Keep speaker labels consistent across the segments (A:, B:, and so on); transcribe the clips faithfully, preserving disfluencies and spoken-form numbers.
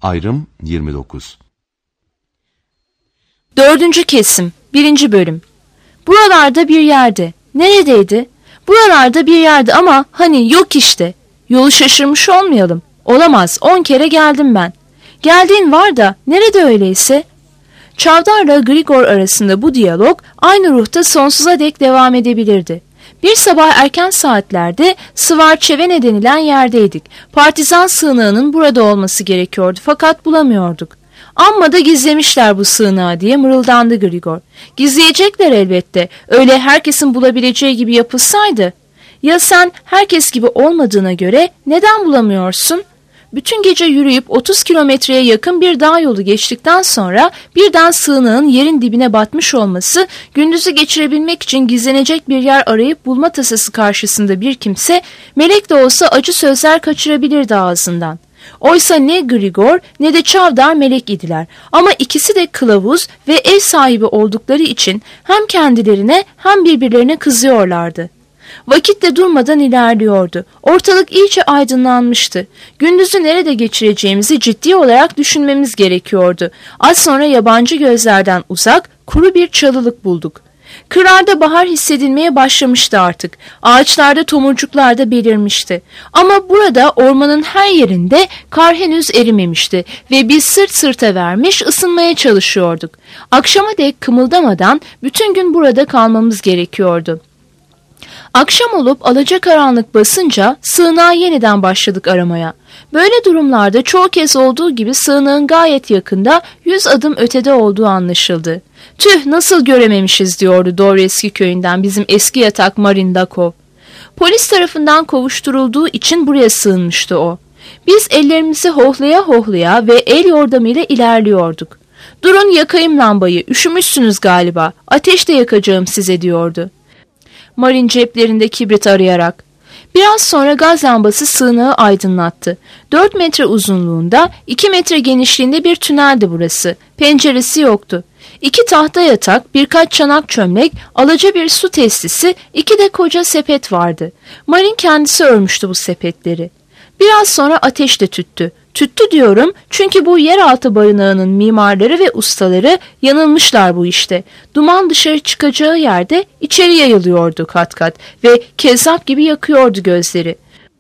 A: Ayrım yirmi dokuz.
B: Dördüncü kesim, birinci bölüm. Buralarda bir yerde. Neredeydi? Buralarda bir yerde ama hani yok işte. Yolu şaşırmış olmayalım. Olamaz, on kere geldim ben. Geldiğin var da nerede öyleyse? Çavdar'la Grigor arasında bu diyalog aynı ruhta sonsuza dek devam edebilirdi. Bir sabah erken saatlerde Svarçevene denilen yerdeydik. Partizan sığınağının burada olması gerekiyordu fakat bulamıyorduk. Amma da gizlemişler bu sığınağı diye mırıldandı Grigor. Gizleyecekler elbette. Öyle herkesin bulabileceği gibi yapılsaydı. Ya sen herkes gibi olmadığına göre neden bulamıyorsun? Bütün gece yürüyüp otuz kilometreye yakın bir dağ yolu geçtikten sonra birden sığınağın yerin dibine batmış olması, gündüzü geçirebilmek için gizlenecek bir yer arayıp bulma tasası karşısında bir kimse melek de olsa acı sözler kaçırabilirdi ağzından. Oysa ne Grigor ne de Çavdar melek idiler ama ikisi de kılavuz ve ev sahibi oldukları için hem kendilerine hem birbirlerine kızıyorlardı. Vakit de durmadan ilerliyordu. Ortalık iyice aydınlanmıştı. Gündüzü nerede geçireceğimizi ciddi olarak düşünmemiz gerekiyordu. Az sonra yabancı gözlerden uzak, kuru bir çalılık bulduk. Kırlarda bahar hissedilmeye başlamıştı artık. Ağaçlarda tomurcuklar da belirmişti. Ama burada ormanın her yerinde kar henüz erimemişti ve biz sırt sırta vermiş ısınmaya çalışıyorduk. Akşama dek kımıldamadan bütün gün burada kalmamız gerekiyordu. Akşam olup alacakaranlık basınca sığınağı yeniden başladık aramaya. Böyle durumlarda çoğu kez olduğu gibi sığınağın gayet yakında yüz adım ötede olduğu anlaşıldı. Tüh, nasıl görememişiz diyordu Dovreski köyünden bizim eski yatak Marin Dakov. Polis tarafından kovuşturulduğu için buraya sığınmıştı o. Biz ellerimizi hohlaya hohlaya ve el yordamıyla ilerliyorduk. Durun yakayım lambayı, üşümüşsünüz galiba, ateş de yakacağım size diyordu. Marin ceplerinde kibrit arayarak. Biraz sonra gaz lambası sığınağı aydınlattı. Dört metre uzunluğunda, iki metre genişliğinde bir tüneldi burası. Penceresi yoktu. İki tahta yatak, birkaç çanak çömlek, alaca bir su testisi, iki de koca sepet vardı. Marin kendisi örmüştü bu sepetleri. Biraz sonra ateş de tüttü. Tüttü diyorum çünkü bu yeraltı barınağının mimarları ve ustaları yanılmışlar bu işte. Duman dışarı çıkacağı yerde içeri yayılıyordu kat kat ve kezzap gibi yakıyordu gözleri.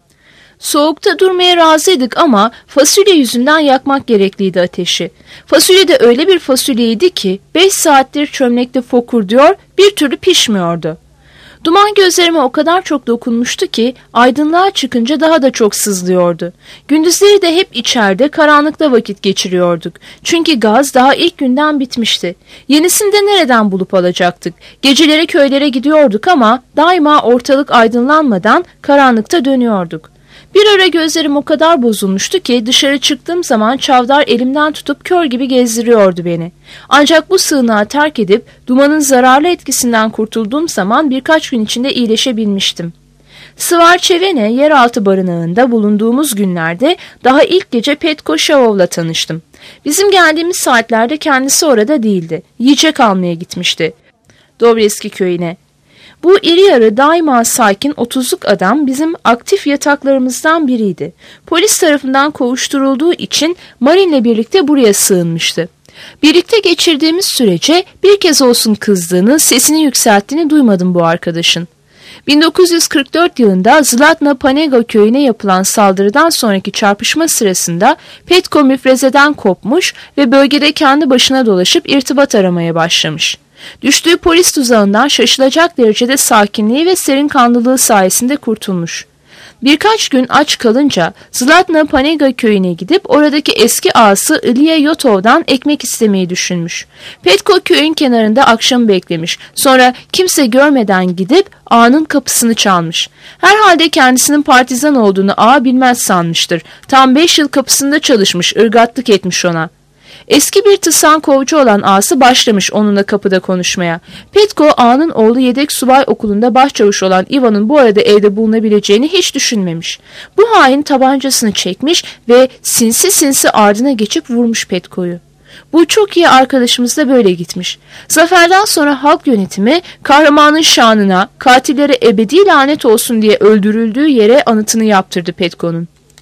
B: Soğukta durmaya razıydık ama fasulye yüzünden yakmak gerekliydi ateşi. Fasulye de öyle bir fasulyeydi ki beş saattir çömlekte fokurduyor, bir türlü pişmiyordu. Duman gözlerime o kadar çok dokunmuştu ki aydınlığa çıkınca daha da çok sızlıyordu. Gündüzleri de hep içeride karanlıkta vakit geçiriyorduk. Çünkü gaz daha ilk günden bitmişti. Yenisini de nereden bulup alacaktık? Geceleri köylere gidiyorduk ama daima ortalık aydınlanmadan karanlıkta dönüyorduk. Bir ara gözlerim o kadar bozulmuştu ki dışarı çıktığım zaman Çavdar elimden tutup kör gibi gezdiriyordu beni. Ancak bu sığınağı terk edip dumanın zararlı etkisinden kurtulduğum zaman birkaç gün içinde iyileşebilmiştim. Svarçevene yeraltı barınağında bulunduğumuz günlerde daha ilk gece Petko Şavov'la tanıştım. Bizim geldiğimiz saatlerde kendisi orada değildi. Yiyecek almaya gitmişti Dovreski köyüne. Bu iri yarı daima sakin otuzluk adam bizim aktif yataklarımızdan biriydi. Polis tarafından kovuşturulduğu için Marin'le birlikte buraya sığınmıştı. Birlikte geçirdiğimiz sürece bir kez olsun kızdığını, sesini yükselttiğini duymadım bu arkadaşın. bin dokuz yüz kırk dört yılında Zlatna Panega köyüne yapılan saldırıdan sonraki çarpışma sırasında Petko müfrezeden kopmuş ve bölgede kendi başına dolaşıp irtibat aramaya başlamış. Düştüğü polis tuzağından şaşılacak derecede sakinliği ve serin kanlılığı sayesinde kurtulmuş. Birkaç gün aç kalınca Zlatna Panega köyüne gidip oradaki eski ağası Ilya Yotov'dan ekmek istemeyi düşünmüş. Petko köyün kenarında akşam beklemiş. Sonra kimse görmeden gidip ağanın kapısını çalmış. Herhalde kendisinin partizan olduğunu ağa bilmez sanmıştır. Tam beş yıl kapısında çalışmış, ırgatlık etmiş ona. Eski bir tısan kovcu olan ağası başlamış onunla kapıda konuşmaya. Petko ağanın oğlu yedek subay okulunda başçavuş olan Ivan'ın bu arada evde bulunabileceğini hiç düşünmemiş. Bu hain tabancasını çekmiş ve sinsi sinsi ardına geçip vurmuş Petko'yu. Bu çok iyi arkadaşımız da böyle gitmiş. Zaferden sonra halk yönetimi kahramanın şanına, katillere ebedi lanet olsun diye öldürüldüğü yere anıtını yaptırdı Petko'nun.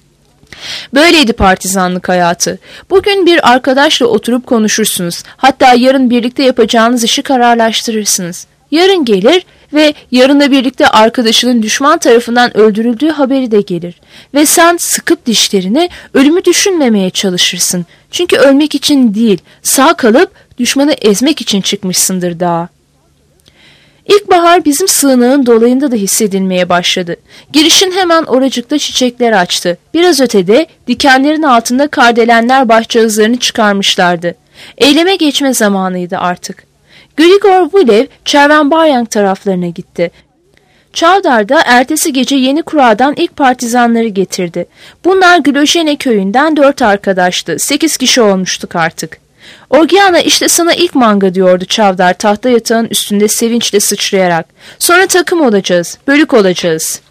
B: Böyleydi partizanlık hayatı. Bugün bir arkadaşla oturup konuşursunuz. Hatta yarın birlikte yapacağınız işi kararlaştırırsınız. Yarın gelir ve yarınla birlikte arkadaşının düşman tarafından öldürüldüğü haberi de gelir. Ve sen sıkıp dişlerini ölümü düşünmemeye çalışırsın. Çünkü ölmek için değil, sağ kalıp düşmanı ezmek için çıkmışsındır dağa. İlkbahar bizim sığınağın dolayında da hissedilmeye başladı. Girişin hemen oracıkta çiçekler açtı. Biraz ötede dikenlerin altında kardelenler bahçıhızlarını çıkarmışlardı. Eyleme geçme zamanıydı artık. Grigor Vulev Çervenbaryang taraflarına gitti. Çavdar da ertesi gece Yeni Kura'dan ilk partizanları getirdi. Bunlar Glojene köyünden dört arkadaştı. Sekiz kişi olmuştuk artık. Orgiana, işte sana ilk manga diyordu Çavdar tahta yatağın üstünde sevinçle sıçrayarak. Sonra takım olacağız, bölük olacağız.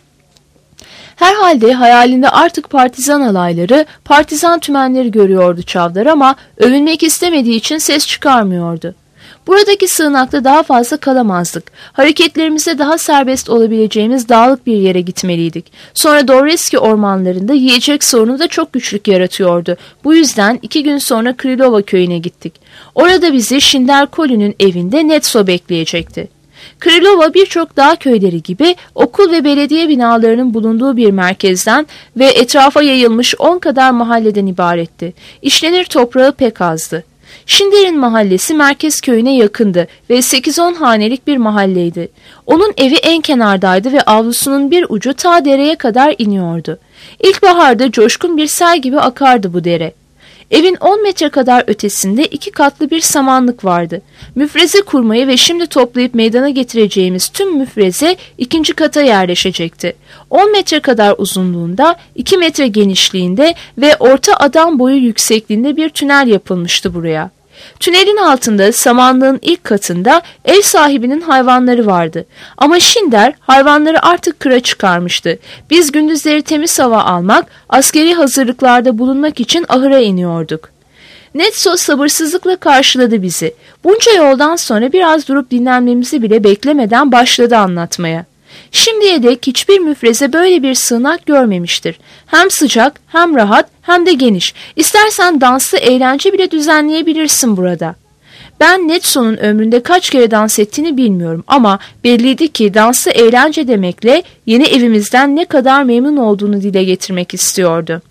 B: Herhalde hayalinde artık partizan alayları, partizan tümenleri görüyordu Çavdar ama övünmek istemediği için ses çıkarmıyordu. Buradaki sığınakta daha fazla kalamazdık. Hareketlerimizde daha serbest olabileceğimiz dağlık bir yere gitmeliydik. Sonra Doğreski ormanlarında yiyecek sorunu da çok güçlük yaratıyordu. Bu yüzden iki gün sonra Krylova köyüne gittik. Orada bizi Şinder Koli'nin evinde Netso bekleyecekti. Krylova birçok dağ köyleri gibi okul ve belediye binalarının bulunduğu bir merkezden ve etrafa yayılmış on kadar mahalleden ibaretti. İşlenir toprağı pek azdı. Şinder'in mahallesi merkez köyüne yakındı ve sekiz on hanelik bir mahalleydi. Onun evi en kenardaydı ve avlusunun bir ucu ta dereye kadar iniyordu. İlkbaharda coşkun bir sel gibi akardı bu dere. Evin on metre kadar ötesinde iki katlı bir samanlık vardı. Müfreze kurmayı ve şimdi toplayıp meydana getireceğimiz tüm müfreze ikinci kata yerleşecekti. on metre kadar uzunluğunda, iki metre genişliğinde ve orta adam boyu yüksekliğinde bir tünel yapılmıştı buraya. Tünelin altında samanlığın ilk katında ev sahibinin hayvanları vardı. Ama Şinder hayvanları artık kıra çıkarmıştı. Biz gündüzleri temiz hava almak, askeri hazırlıklarda bulunmak için ahıra iniyorduk. Netso sabırsızlıkla karşıladı bizi. Bunca yoldan sonra biraz durup dinlenmemizi bile beklemeden başladı anlatmaya. Şimdiye dek hiçbir müfreze böyle bir sığınak görmemiştir. Hem sıcak, hem rahat, hem de geniş. İstersen danslı eğlence bile düzenleyebilirsin burada. Ben Netso'nun ömründe kaç kere dans ettiğini bilmiyorum ama belliydi ki danslı eğlence demekle yeni evimizden ne kadar memnun olduğunu dile getirmek istiyordu.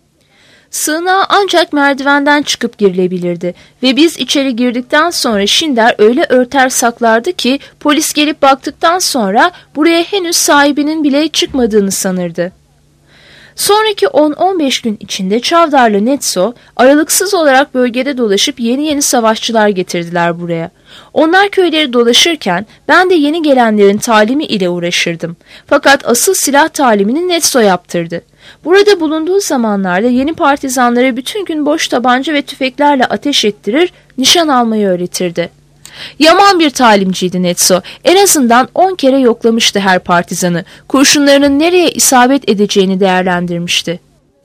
B: Sığınağa ancak merdivenden çıkıp girilebilirdi ve biz içeri girdikten sonra Şinder öyle örter saklardı ki polis gelip baktıktan sonra buraya henüz sahibinin bile çıkmadığını sanırdı. Sonraki on on beş gün içinde Çavdar'la Netso aralıksız olarak bölgede dolaşıp yeni yeni savaşçılar getirdiler buraya. Onlar köyleri dolaşırken ben de yeni gelenlerin talimi ile uğraşırdım. Fakat asıl silah talimini Netso yaptırdı. Burada bulunduğu zamanlarda yeni partizanlara bütün gün boş tabanca ve tüfeklerle ateş ettirir, nişan almayı öğretirdi. Yaman bir talimciydi Netso. En azından on kere yoklamıştı her partizanı. Kurşunlarının nereye isabet edeceğini değerlendirmişti.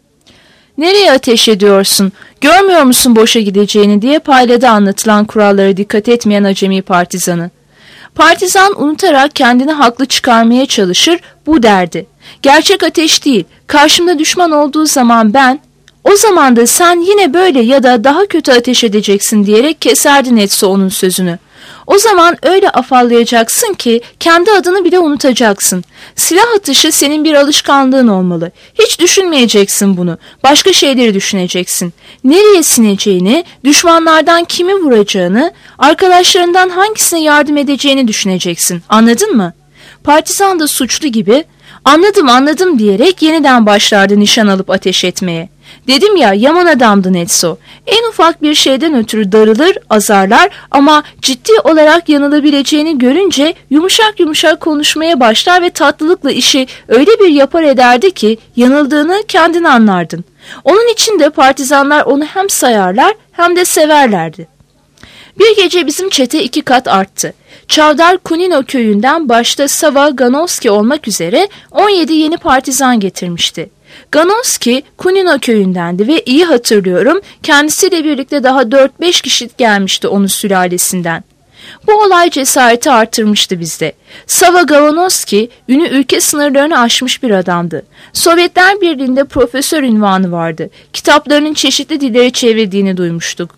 B: "Nereye ateş ediyorsun? Görmüyor musun boşa gideceğini?" diye payladı anlatılan kurallara dikkat etmeyen acemi partizanı. Partizan unutarak kendini haklı çıkarmaya çalışır, bu derdi. "Gerçek ateş değil, karşımda düşman olduğu zaman ben, o zaman da sen yine böyle ya da daha kötü ateş edeceksin" diyerek keserdi Netso onun sözünü. "O zaman öyle afallayacaksın ki kendi adını bile unutacaksın. Silah atışı senin bir alışkanlığın olmalı. Hiç düşünmeyeceksin bunu. Başka şeyleri düşüneceksin. Nereye sineceğini, düşmanlardan kimi vuracağını, arkadaşlarından hangisine yardım edeceğini düşüneceksin. Anladın mı?" Partizan da suçlu gibi "Anladım anladım" diyerek yeniden başlardı nişan alıp ateş etmeye. Dedim ya, yaman adamdı Netso. En ufak bir şeyden ötürü darılır, azarlar ama ciddi olarak yanılabileceğini görünce yumuşak yumuşak konuşmaya başlar ve tatlılıkla işi öyle bir yapar ederdi ki yanıldığını kendin anlardın. Onun için de partizanlar onu hem sayarlar hem de severlerdi. Bir gece bizim çete iki kat arttı. Çavdar Kunino köyünden başta Sava, Ganovski olmak üzere on yedi yeni partizan getirmişti. Ganovski Kunino köyündendi ve iyi hatırlıyorum kendisiyle birlikte daha dört beş kişi gelmişti onun sülalesinden. Bu olay cesareti artırmıştı bizde. Sava Gavanovski, ünü ülke sınırlarını aşmış bir adamdı. Sovyetler Birliği'nde profesör unvanı vardı. Kitaplarının çeşitli dillere çevrildiğini duymuştuk.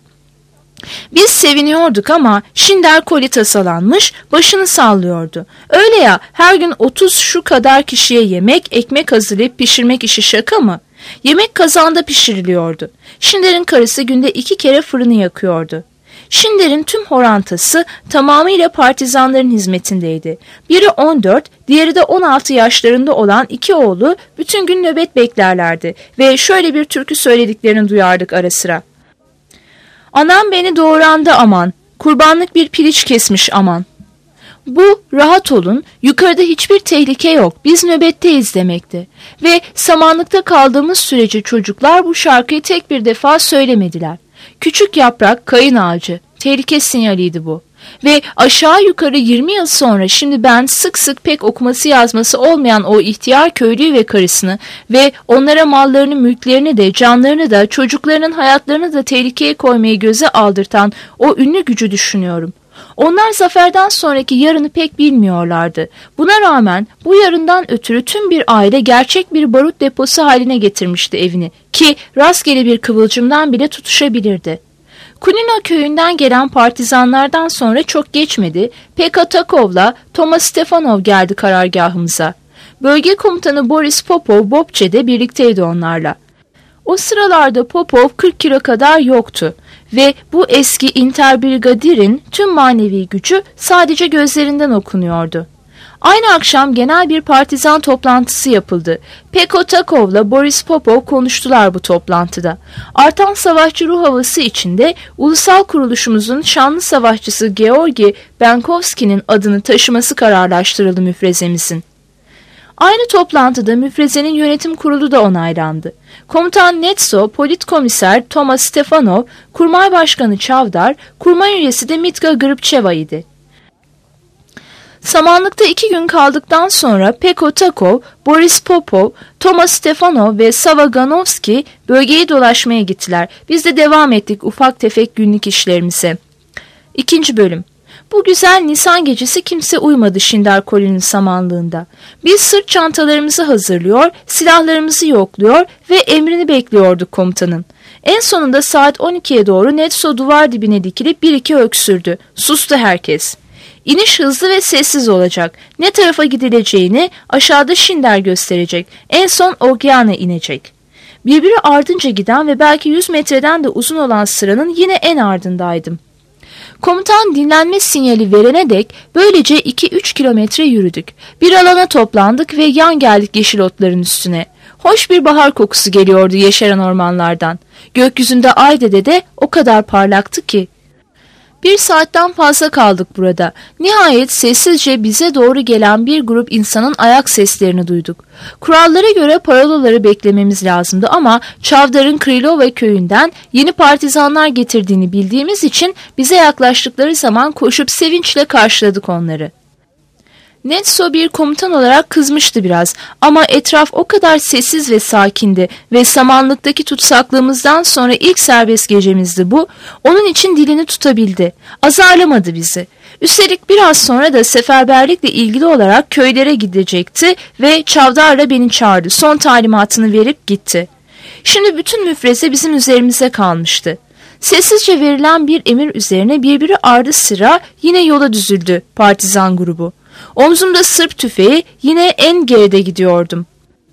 B: Biz seviniyorduk ama Şinder koli tasalanmış, başını sallıyordu. Öyle ya, her gün otuz şu kadar kişiye yemek, ekmek hazırlayıp pişirmek işi şaka mı? Yemek kazanda pişiriliyordu. Şinder'in karısı günde iki kere fırını yakıyordu. Şinder'in tüm horantası tamamıyla partizanların hizmetindeydi. Biri on dört, diğeri de on altı yaşlarında olan iki oğlu bütün gün nöbet beklerlerdi ve şöyle bir türkü söylediklerini duyardık ara sıra. Anam beni doğurandı aman, kurbanlık bir piliç kesmiş aman. Bu rahat olun, yukarıda hiçbir tehlike yok, biz nöbetteyiz demekti. Ve samanlıkta kaldığımız sürece çocuklar bu şarkıyı tek bir defa söylemediler. Küçük yaprak, kayın ağacı, tehlike sinyaliydi bu. Ve aşağı yukarı yirmi yıl sonra şimdi ben sık sık pek okuması yazması olmayan o ihtiyar köylüyü ve karısını ve onlara mallarını, mülklerini de, canlarını da, çocuklarının hayatlarını da tehlikeye koymayı göze aldırtan o ünlü gücü düşünüyorum. Onlar zaferden sonraki yarını pek bilmiyorlardı. Buna rağmen bu yarından ötürü tüm bir aile gerçek bir barut deposu haline getirmişti evini ki rastgele bir kıvılcımdan bile tutuşabilirdi. Kunina köyünden gelen partizanlardan sonra çok geçmedi, Peka Takov'la Thomas Stefanov geldi karargahımıza. Bölge komutanı Boris Popov Bobçe'de birlikteydi onlarla. O sıralarda Popov kırk kilo kadar yoktu ve bu eski Interbrigadier'in tüm manevi gücü sadece gözlerinden okunuyordu. Aynı akşam genel bir partizan toplantısı yapıldı. Peko Takov'la Boris Popov konuştular bu toplantıda. Artan savaşçı ruh havası içinde ulusal kuruluşumuzun şanlı savaşçısı Georgi Benkovski'nin adını taşıması kararlaştırıldı müfrezemizin. Aynı toplantıda müfrezenin yönetim kurulu da onaylandı. Komutan Netso, politkomiser Thomas Stefanov, kurmay başkanı Çavdar, kurmay üyesi de Mitka Gribçeva idi. Samanlıkta iki gün kaldıktan sonra Peko Takov, Boris Popov, Thomas Stefanov ve Sava Ganovski bölgeyi dolaşmaya gittiler. Biz de devam ettik ufak tefek günlük işlerimize. İkinci bölüm. Bu güzel Nisan gecesi kimse uyumadı Şinder Koli'nin samanlığında. Biz sırt çantalarımızı hazırlıyor, silahlarımızı yokluyor ve emrini bekliyorduk komutanın. En sonunda saat on ikiye doğru Netso duvar dibine dikilip bir iki öksürdü. Sustu herkes. İniş hızlı ve sessiz olacak. Ne tarafa gidileceğini aşağıda Şinder gösterecek. En son Ogyana inecek. Birbiri ardınca giden ve belki yüz metreden de uzun olan sıranın yine en ardındaydım. Komutan dinlenme sinyali verene dek böylece iki üç kilometre yürüdük. Bir alana toplandık ve yan geldik yeşil otların üstüne. Hoş bir bahar kokusu geliyordu yeşeren ormanlardan. Gökyüzünde ay dede de o kadar parlaktı ki. Bir saatten fazla kaldık burada. Nihayet sessizce bize doğru gelen bir grup insanın ayak seslerini duyduk. Kurallara göre parolaları beklememiz lazımdı ama Çavdar'ın Krylova köyünden yeni partizanlar getirdiğini bildiğimiz için bize yaklaştıkları zaman koşup sevinçle karşıladık onları. Netso bir komutan olarak kızmıştı biraz ama etraf o kadar sessiz ve sakindi ve samanlıktaki tutsaklığımızdan sonra ilk serbest gecemizdi bu, onun için dilini tutabildi, azarlamadı bizi. Üstelik biraz sonra da seferberlikle ilgili olarak köylere gidecekti ve Çavdar'la beni çağırdı, son talimatını verip gitti. Şimdi bütün müfreze bizim üzerimize kalmıştı. Sessizce verilen bir emir üzerine birbiri ardı sıra yine yola düzüldü partizan grubu. Omzumda Sırp tüfeği, yine en geride gidiyordum.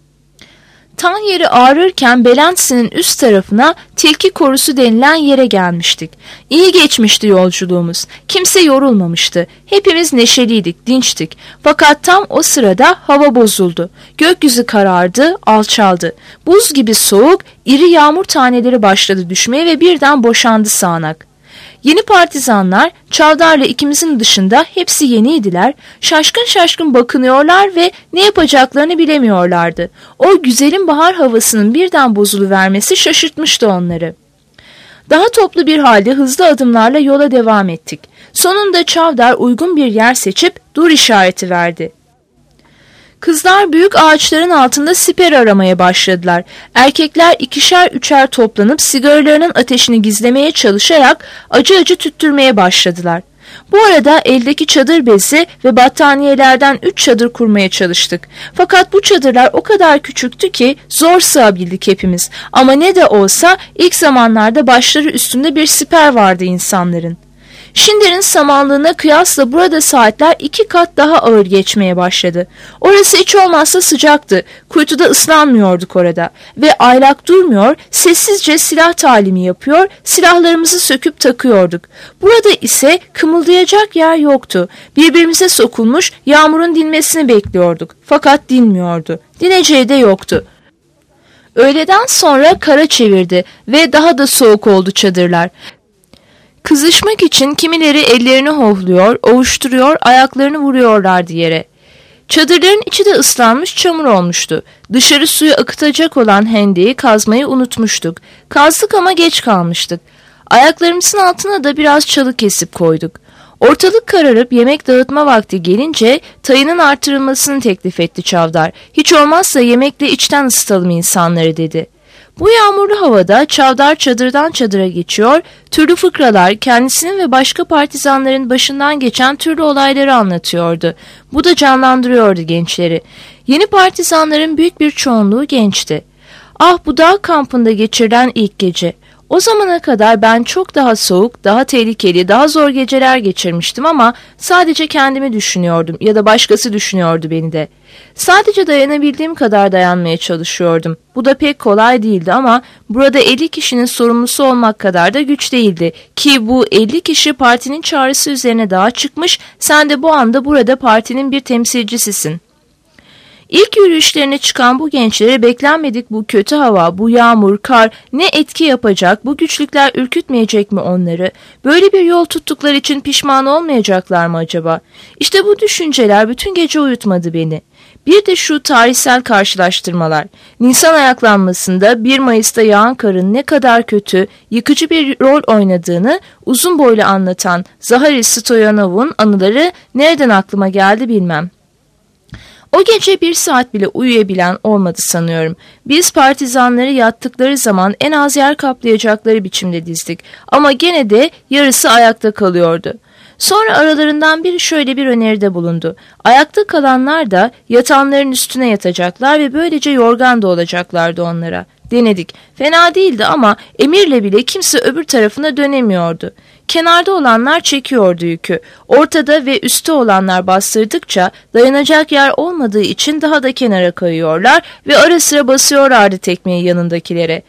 B: Tan yeri ağrırken Belentsi'nin üst tarafına tilki korusu denilen yere gelmiştik. İyi geçmişti yolculuğumuz. Kimse yorulmamıştı. Hepimiz neşeliydik, dinçtik. Fakat tam o sırada hava bozuldu. Gökyüzü karardı, alçaldı. Buz gibi soğuk, iri yağmur taneleri başladı düşmeye ve birden boşandı sağanak. Yeni partizanlar, Çavdar'la ikimizin dışında hepsi yeniydiler, şaşkın şaşkın bakınıyorlar ve ne yapacaklarını bilemiyorlardı. O güzelim bahar havasının birden bozuluvermesi şaşırtmıştı onları. Daha toplu bir halde hızlı adımlarla yola devam ettik. Sonunda Çavdar uygun bir yer seçip dur işareti verdi. Kızlar büyük ağaçların altında siper aramaya başladılar. Erkekler ikişer üçer toplanıp sigaralarının ateşini gizlemeye çalışarak acı acı tüttürmeye başladılar. Bu arada eldeki çadır bezi ve battaniyelerden üç çadır kurmaya çalıştık. Fakat bu çadırlar o kadar küçüktü ki zor sığabildik hepimiz. Ama ne de olsa ilk zamanlarda başları üstünde bir siper vardı insanların. Şinder'in samanlığına kıyasla burada saatler iki kat daha ağır geçmeye başladı. Orası hiç olmazsa sıcaktı. Kuytuda ıslanmıyorduk orada. Ve aylak durmuyor, sessizce silah talimi yapıyor, silahlarımızı söküp takıyorduk. Burada ise kımıldayacak yer yoktu. Birbirimize sokulmuş yağmurun dinmesini bekliyorduk. Fakat dinmiyordu. Dineceği de yoktu. Öğleden sonra kara çevirdi ve daha da soğuk oldu çadırlar. Kızışmak için kimileri ellerini hovluyor, ovuşturuyor, ayaklarını vuruyorlardı yere. Çadırların içi de ıslanmış, çamur olmuştu. Dışarı suyu akıtacak olan hendeyi kazmayı unutmuştuk. Kazdık ama geç kalmıştık. Ayaklarımızın altına da biraz çalı kesip koyduk. Ortalık kararıp yemek dağıtma vakti gelince tayının artırılmasını teklif etti Çavdar. Hiç olmazsa yemekle içten ısıtalım insanları dedi. Bu yağmurlu havada Çavdar çadırdan çadıra geçiyor, türlü fıkralar, kendisinin ve başka partizanların başından geçen türlü olayları anlatıyordu. Bu da canlandırıyordu gençleri. Yeni partizanların büyük bir çoğunluğu gençti. Ah, bu dağ kampında geçirilen ilk gece. O zamana kadar ben çok daha soğuk, daha tehlikeli, daha zor geceler geçirmiştim ama sadece kendimi düşünüyordum ya da başkası düşünüyordu beni de. Sadece dayanabildiğim kadar dayanmaya çalışıyordum. Bu da pek kolay değildi ama burada elli kişinin sorumlusu olmak kadar da güç değildi. Ki bu elli kişi partinin çağrısı üzerine dağa çıkmış, sen de bu anda burada partinin bir temsilcisisin. İlk yürüyüşlerine çıkan bu gençlere beklenmedik bu kötü hava, bu yağmur, kar ne etki yapacak, bu güçlükler ürkütmeyecek mi onları? Böyle bir yol tuttukları için pişman olmayacaklar mı acaba? İşte bu düşünceler bütün gece uyutmadı beni. Bir de şu tarihsel karşılaştırmalar. Nisan ayaklanmasında bir Mayıs'ta yağan karın ne kadar kötü, yıkıcı bir rol oynadığını uzun boylu anlatan Zahari Stoyanov'un anıları nereden aklıma geldi bilmem. O gece bir saat bile uyuyabilen olmadı sanıyorum. Biz partizanları yattıkları zaman en az yer kaplayacakları biçimde dizdik. Ama gene de yarısı ayakta kalıyordu. Sonra aralarından biri şöyle bir öneride bulundu. Ayakta kalanlar da yatanların üstüne yatacaklar ve böylece yorgan da olacaklardı onlara. Denedik. Fena değildi ama emirle bile kimse öbür tarafına dönemiyordu. Kenarda olanlar çekiyordu yükü. Ortada ve üstte olanlar bastırdıkça dayanacak yer olmadığı için daha da kenara kayıyorlar ve ara sıra basıyorlardı tekmeyi yanındakilere.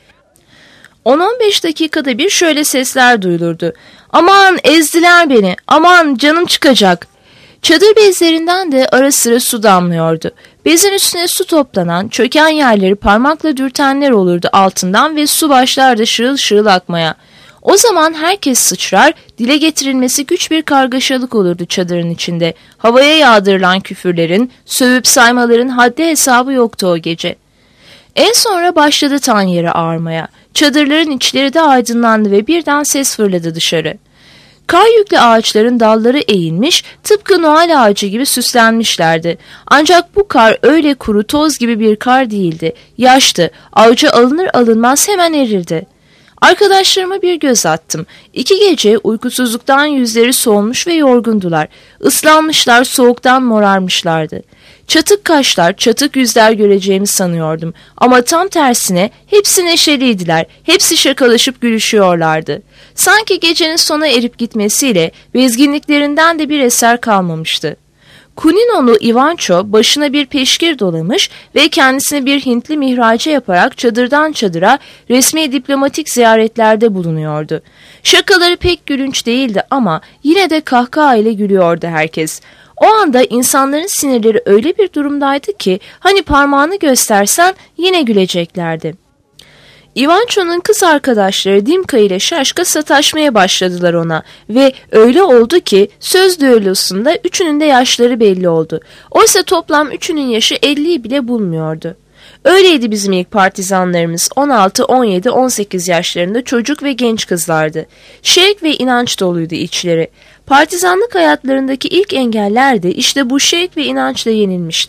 B: on on beş dakikada bir şöyle sesler duyulurdu. Aman ezdiler beni, aman canım çıkacak. Çadır bezlerinden de ara sıra su damlıyordu. Bezin üstüne su toplanan, çöken yerleri parmakla dürtenler olurdu altından ve su başlardı şırıl şırıl akmaya. O zaman herkes sıçrar, dile getirilmesi güç bir kargaşalık olurdu çadırın içinde. Havaya yağdırılan küfürlerin, sövüp saymaların haddi hesabı yoktu o gece. En sonra başladı tan yeri ağarmaya. Çadırların içleri de aydınlandı ve birden ses fırladı dışarı. Kar yüklü ağaçların dalları eğilmiş, tıpkı Noel ağacı gibi süslenmişlerdi. Ancak bu kar öyle kuru toz gibi bir kar değildi. Yaştı, avcı alınır alınmaz hemen erirdi. Arkadaşlarıma bir göz attım. İki gece uykusuzluktan yüzleri solmuş ve yorgundular. Islanmışlar, soğuktan morarmışlardı. Çatık kaşlar, çatık yüzler göreceğimi sanıyordum. Ama tam tersine hepsi neşeliydiler. Hepsi şakalaşıp gülüşüyorlardı. Sanki gecenin sona erip gitmesiyle bezginliklerinden de bir eser kalmamıştı. Kuninolu Ivanço başına bir peşkir dolamış ve kendisine bir Hintli mihrace yaparak çadırdan çadıra resmi diplomatik ziyaretlerde bulunuyordu. Şakaları pek gülünç değildi ama yine de kahkaha ile gülüyordu herkes. O anda insanların sinirleri öyle bir durumdaydı ki hani parmağını göstersen yine güleceklerdi. Ivanço'nun kız arkadaşları Dimka ile Şaşka sataşmaya başladılar ona ve öyle oldu ki söz düellosunda üçünün de yaşları belli oldu. Oysa toplam üçünün yaşı elliyi bile bulmuyordu. Öyleydi bizim ilk partizanlarımız. on altı, on yedi, on sekiz yaşlarında çocuk ve genç kızlardı. Şevk ve inanç doluydu içleri. Partizanlık hayatlarındaki ilk engeller de işte bu şevk ve inançla yenilmişti.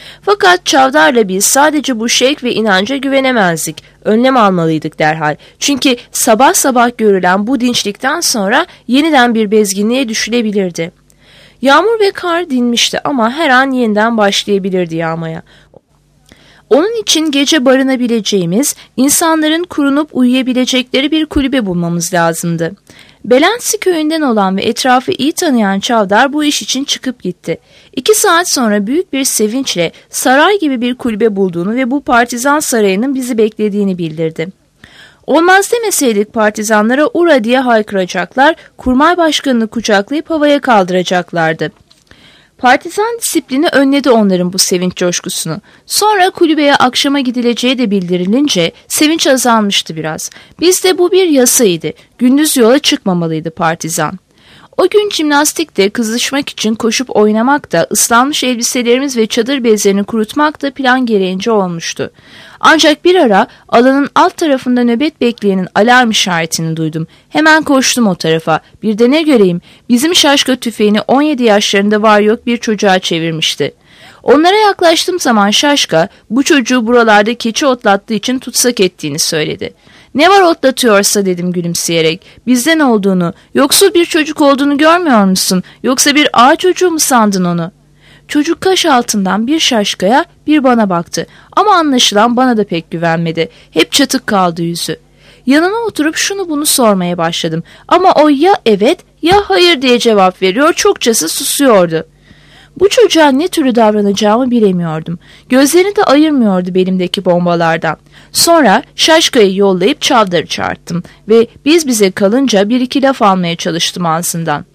B: Fakat Çavdar'la biz sadece bu şevk ve inanca güvenemezdik. Önlem almalıydık derhal. Çünkü sabah sabah görülen bu dinçlikten sonra yeniden bir bezginliğe düşülebilirdi. Yağmur ve kar dinmişti ama her an yeniden başlayabilirdi yağmaya. Onun için gece barınabileceğimiz, insanların kurunup uyuyabilecekleri bir kulübe bulmamız lazımdı. Belensi köyünden olan ve etrafı iyi tanıyan Çavdar bu iş için çıkıp gitti. İki saat sonra büyük bir sevinçle saray gibi bir kulübe bulduğunu ve bu partizan sarayının bizi beklediğini bildirdi. Olmaz demeseydik partizanlara ura diye haykıracaklar, kurmay başkanını kucaklayıp havaya kaldıracaklardı. Partizan disiplini önledi onların bu sevinç coşkusunu. Sonra kulübeye akşama gidileceği de bildirilince sevinç azalmıştı biraz. Bizde bu bir yasaydı. Gündüz yola çıkmamalıydı partizan. O gün jimnastikte kızışmak için koşup oynamak da, ıslanmış elbiselerimiz ve çadır bezlerini kurutmak da plan gereğince olmuştu. Ancak bir ara alanın alt tarafında nöbet bekleyenin alarm işaretini duydum. Hemen koştum o tarafa. Bir de ne göreyim, bizim şaşka tüfeğini on yedi yaşlarında var yok bir çocuğa çevirmişti. Onlara yaklaştığım zaman şaşka bu çocuğu buralarda keçi otlattığı için tutsak ettiğini söyledi. Ne var otlatıyorsa dedim gülümseyerek. Bizden olduğunu, yoksul bir çocuk olduğunu görmüyor musun? Yoksa bir ağa çocuğu mu sandın onu? Çocuk kaş altından bir şaşkaya bir bana baktı. Ama anlaşılan bana da pek güvenmedi. Hep çatık kaldı yüzü. Yanına oturup şunu bunu sormaya başladım. Ama o ya evet ya hayır diye cevap veriyor, çokçası susuyordu. Bu çocuğa ne türlü davranacağımı bilemiyordum. Gözlerini de ayırmıyordu belimdeki bombalardan. Sonra şaşkayı yollayıp Çavdar'ı çağırttım ve biz bize kalınca bir iki laf almaya çalıştım ağzından.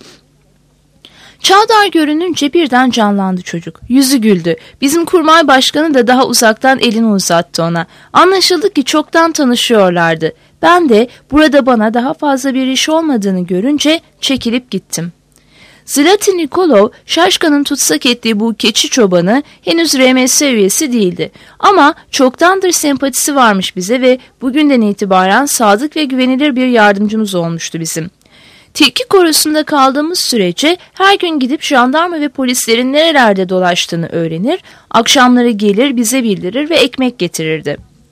B: Çavdar görününce birden canlandı çocuk. Yüzü güldü. Bizim kurmay başkanı da daha uzaktan elini uzattı ona. Anlaşıldı ki çoktan tanışıyorlardı. Ben de burada bana daha fazla bir iş olmadığını görünce çekilip gittim. Zlati Nikolov, Şaşka'nın tutsak ettiği bu keçi çobanı henüz R M S üyesi değildi. Ama çoktandır sempatisi varmış bize ve bugünden itibaren sadık ve güvenilir bir yardımcımız olmuştu bizim. Tilki korusunda kaldığımız sürece her gün gidip jandarma ve polislerin nerelerde dolaştığını öğrenir, akşamları gelir bize bildirir ve ekmek getirirdi.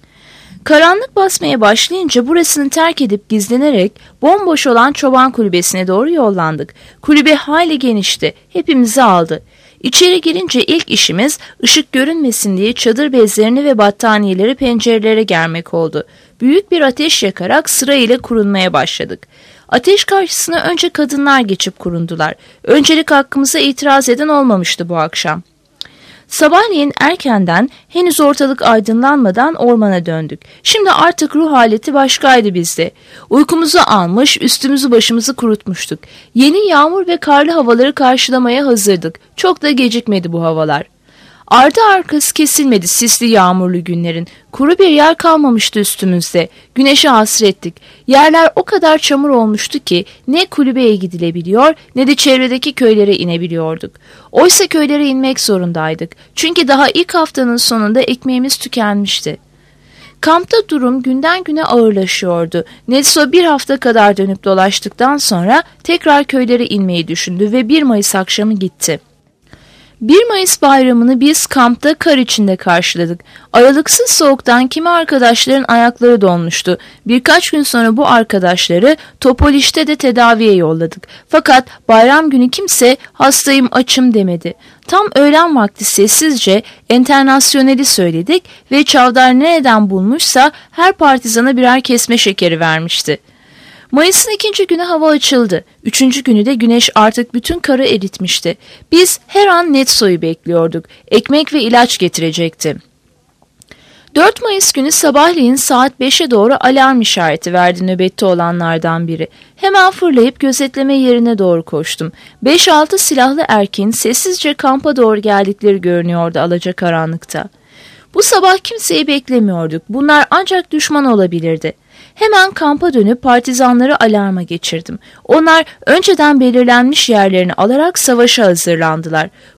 B: Karanlık basmaya başlayınca burasını terk edip gizlenerek bomboş olan çoban kulübesine doğru yollandık. Kulübe hayli genişti, hepimizi aldı. İçeri girince ilk işimiz ışık görünmesin diye çadır bezlerini ve battaniyeleri pencerelere germek oldu. Büyük bir ateş yakarak sırayla kurunmaya başladık. Ateş karşısına önce kadınlar geçip kurundular. Öncelik hakkımıza itiraz eden olmamıştı bu akşam. Sabahleyin erkenden henüz ortalık aydınlanmadan ormana döndük. Şimdi artık ruh haleti başkaydı bizde. Uykumuzu almış, üstümüzü başımızı kurutmuştuk. Yeni yağmur ve karlı havaları karşılamaya hazırdık. Çok da gecikmedi bu havalar. Ardı arkası kesilmedi sisli yağmurlu günlerin. Kuru bir yer kalmamıştı üstümüzde. Güneşe hasrettik. Yerler o kadar çamur olmuştu ki ne kulübeye gidilebiliyor ne de çevredeki köylere inebiliyorduk. Oysa köylere inmek zorundaydık. Çünkü daha ilk haftanın sonunda ekmeğimiz tükenmişti. Kampta durum günden güne ağırlaşıyordu. Nelso bir hafta kadar dönüp dolaştıktan sonra tekrar köylere inmeyi düşündü ve bir Mayıs akşamı gitti. bir Mayıs bayramını biz kampta kar içinde karşıladık. Aralıksız soğuktan kimi arkadaşların ayakları donmuştu. Birkaç gün sonra bu arkadaşları Topoliş'te de tedaviye yolladık. Fakat bayram günü kimse hastayım açım demedi. Tam öğlen vakti sessizce enternasyoneli söyledik ve Çavdar nereden bulmuşsa her partizana birer kesme şekeri vermişti. Mayıs'ın ikinci günü hava açıldı. Üçüncü günü de güneş artık bütün karı eritmişti. Biz her an Netso'yu bekliyorduk. Ekmek ve ilaç getirecekti. dört Mayıs günü sabahleyin saat beşe doğru alarm işareti verdi nöbette olanlardan biri. Hemen fırlayıp gözetleme yerine doğru koştum. beş altı silahlı erkeğin sessizce kampa doğru geldikleri görünüyordu alacakaranlıkta. Bu sabah kimseyi beklemiyorduk. Bunlar ancak düşman olabilirdi. Hemen kampa dönüp partizanları alarma geçirdim. Onlar önceden belirlenmiş yerlerini alarak savaşa hazırlandılar.